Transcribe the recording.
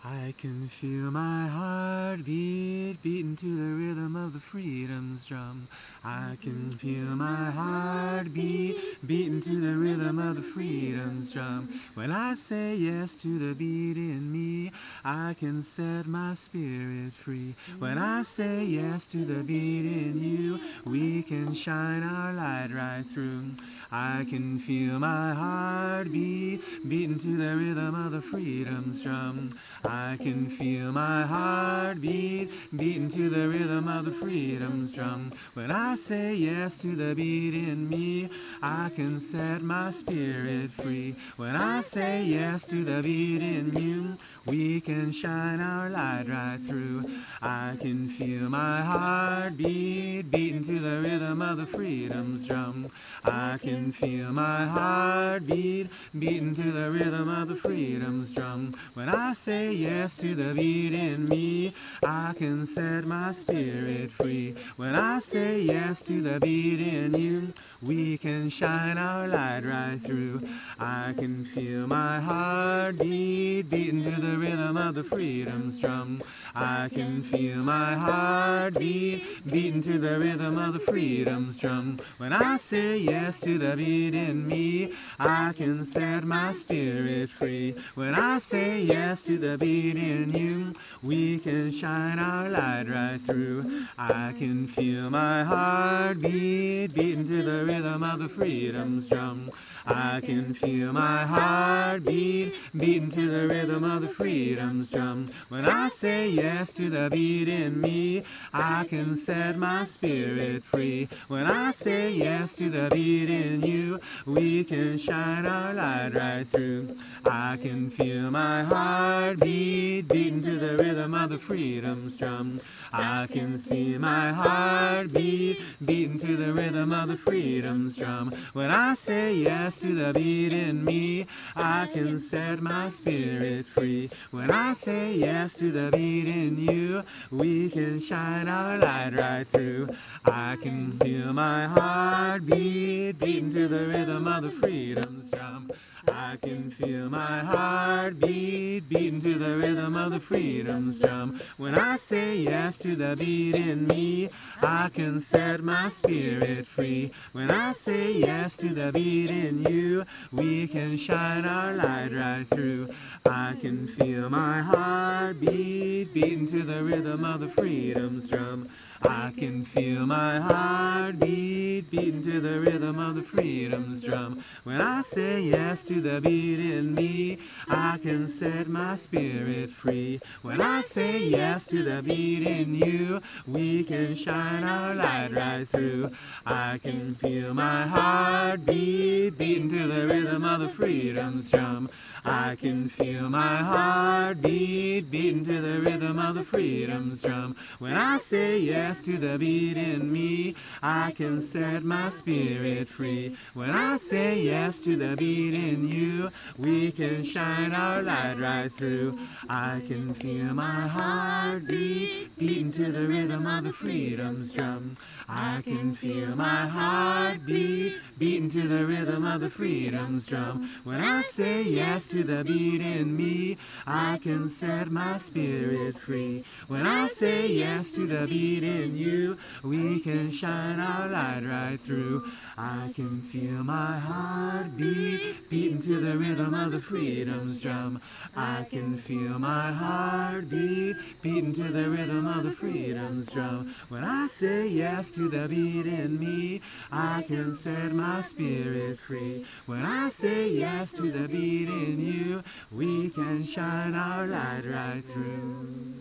I can feel my heartbeat beating to the rhythm of the freedom's drum. I can feel my heartbeat beating to the rhythm of the freedom's drum. When I say yes to the beat in me, I can set my spirit free. When I say yes to the beat in you, we can shine our light right through. I can feel my heartbeat beating to the rhythm of the freedom's drum. I can feel my heartbeat beating to the rhythm of the freedom's drum. When I say yes to the beat in me, I can set my spirit free. When I say yes to the beat in you, we can shine our light right through. I can feel my heartbeat beating to the rhythm of the freedom's drum. I can feel my heartbeat beating to the rhythm of the freedom's drum. When I say yes to the beat in me, I can set my spirit free. When I say yes to the beat in you, we can shine our light right through. I can feel my heartbeat beating to the rhythm of the freedom's drum. I can feel my heartbeat beating to the rhythm of the freedom's drum. When I say yes to the beat in me, I can set my spirit free. When I say yes to the beat in you, we can shine our light right through. I can feel my heartbeat beating to the rhythm of the freedom's drum. I can feel my heartbeat beating to the rhythm of the freedom's drum. When I say yes to the beat in me, I can set my spirit free. When I say yes to the beat in you, we can shine our light right through. I can feel my heartbeat beating to the rhythm of the freedom's drum. I can see my heartbeat beating to the rhythm of the freedom's drum. When I say yes to the beat in me, I can set my spirit free. When I say yes to the beat in you, we can shine our light right through. I can feel my heartbeat beating to the rhythm of the freedom's drum. I can feel my heartbeat beating to the rhythm of the freedom's drum. When I say yes to the beat in me, I can set my spirit free. When I say yes to the beat in you, we can shine our light right through. I can feel my heartbeat beating to the rhythm of the freedom's drum. I can feel my heartbeat beating to the rhythm of the freedom's drum. When I say yes to the beat in me, I can set my spirit free. When I say yes to the beat in you, we can shine our light right through. I can feel my heartbeat beating to the rhythm of the freedom's drum. I can feel my heartbeat beating to the rhythm of the freedom's drum. When I say yes to the beat in me, I can set my spirit free. When I say yes to the beat in you, we can shine our light right through. I can feel my heartbeat beating to the rhythm of the freedom's drum. I can feel my heartbeat beating to the rhythm of the freedom's drum. When I say yes to the beat in me, I can set my spirit free. When I say yes to the beat in you, we can shine our light right through. I can feel my heartbeat beating to the rhythm of the freedom's drum. I can feel my heartbeat beating to the rhythm of the freedom's drum. When I say yes to the beat in me, I can set my spirit free. When I say yes to the beat in you, we can shine our light right through.